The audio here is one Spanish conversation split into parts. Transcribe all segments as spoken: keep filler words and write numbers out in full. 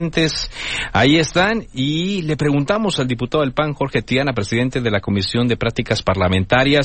Ahí están, y le preguntamos al diputado del P A N, Jorge Triana, presidente de la Comisión de Prácticas Parlamentarias,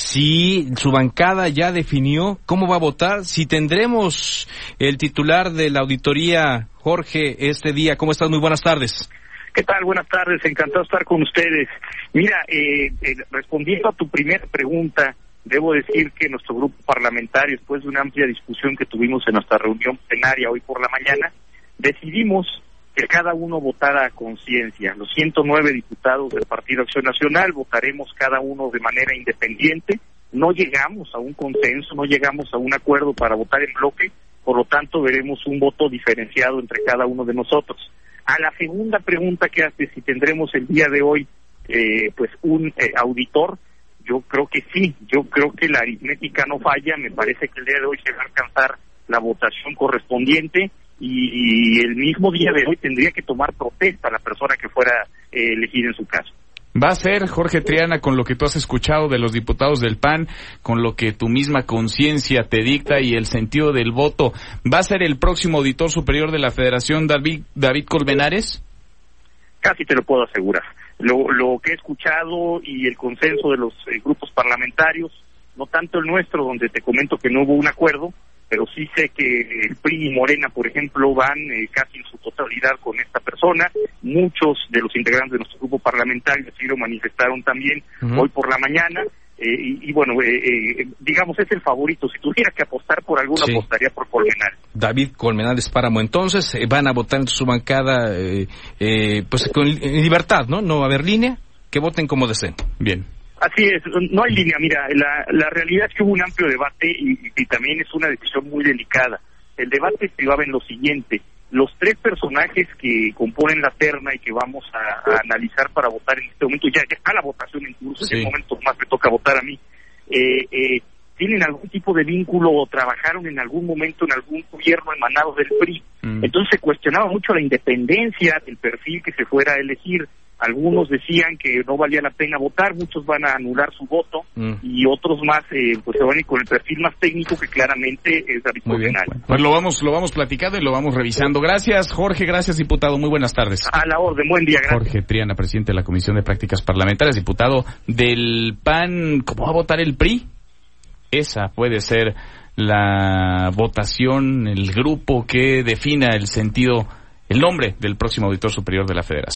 si su bancada ya definió cómo va a votar, si tendremos el titular de la auditoría, Jorge, este día. ¿Cómo estás? Muy buenas tardes. ¿Qué tal? Buenas tardes, encantado de estar con ustedes. Mira, eh, eh, respondiendo a tu primera pregunta, debo decir que nuestro grupo parlamentario, después de una amplia discusión que tuvimos en nuestra reunión plenaria hoy por la mañana, decidimos que cada uno votara a conciencia. Los ciento nueve diputados del Partido Acción Nacional votaremos cada uno de manera independiente. No llegamos a un consenso, no llegamos a un acuerdo para votar en bloque, por lo tanto veremos un voto diferenciado entre cada uno de nosotros. A la segunda pregunta que hace, si tendremos el día de hoy eh, pues un eh, auditor, yo creo que sí, yo creo que la aritmética no falla, me parece que el día de hoy se va a alcanzar la votación correspondiente, y el mismo día de hoy tendría que tomar protesta la persona que fuera eh, elegida en su caso. Va a ser, Jorge Triana, con lo que tú has escuchado de los diputados del P A N, con lo que tu misma conciencia te dicta y el sentido del voto, ¿va a ser el próximo auditor superior de la Federación David, David Colmenares? Casi te lo puedo asegurar. Lo, lo que he escuchado y el consenso de los eh, grupos parlamentarios, no tanto el nuestro, donde te comento que no hubo un acuerdo, pero sí sé que el P R I y Morena, por ejemplo, van eh, casi en su totalidad con esta persona. Muchos de los integrantes de nuestro grupo parlamentario así lo manifestaron también uh-huh. hoy por la mañana, eh, y, y bueno, eh, eh, digamos, es el favorito. Si tuviera que apostar por alguno, sí. apostaría por Colmenares. David Colmenares Páramo. Entonces, eh, van a votar en su bancada, eh, eh, pues con libertad, ¿no? No va a haber línea, que voten como deseen. Bien. Así es, no hay línea. Mira, la, la realidad es que hubo un amplio debate y, y también es una decisión muy delicada. El debate privaba en lo siguiente: los tres personajes que componen la terna y que vamos a, a analizar para votar en este momento, ya, ya está la votación en curso, sí. en este momento más me toca votar a mí, eh, eh, tienen algún tipo de vínculo o trabajaron en algún momento en algún gobierno emanado del P R I. Mm. Entonces se cuestionaba mucho la independencia del perfil que se fuera a elegir. Algunos decían que no valía la pena votar, muchos van a anular su voto, mm. y otros más eh, pues se van a ir con el perfil más técnico, que claramente es David Colmenares. Pues lo vamos, lo vamos platicando y lo vamos revisando. Gracias, Jorge, gracias, diputado, muy buenas tardes. A la orden, buen día, gracias. Jorge Triana, presidente de la Comisión de Prácticas Parlamentarias, diputado del P A N. ¿Cómo va a votar el P R I? Esa puede ser la votación, el grupo que defina el sentido, el nombre del próximo auditor superior de la Federación.